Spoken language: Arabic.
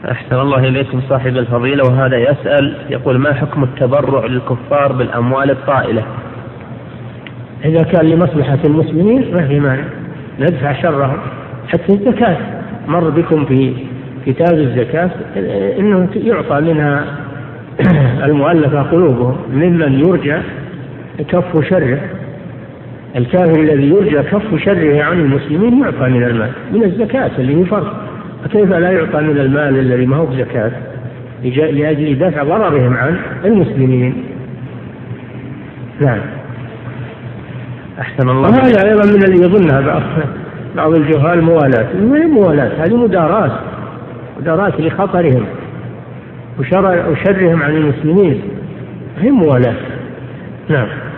أحسن الله إليكم صاحب الفضيلة، وهذا يسأل يقول: ما حكم التبرع للكفار بالأموال الطائلة؟ إذا كان لمصلحة المسلمين ما في مانع، ندفع شرهم. حتى الزكاة مر بكم في كتاب الزكاة إنه يعطى منها المؤلفة قلوبهم ممن يرجى كف شره. الكافر الذي يرجى كف شره عن المسلمين يعطى من المال من الزكاة اللي هي فرض، فكيف لا يعطى من المال الذي ما هو زكاة لأجل دفع ضررهم عن المسلمين؟ نعم. أحسن الله. وهذا أيضا من اللي يظنها بعض الجهال موالاة. ما هي موالاة، هذه مداراة لخطرهم وشرهم عن المسلمين، هي موالاة. نعم.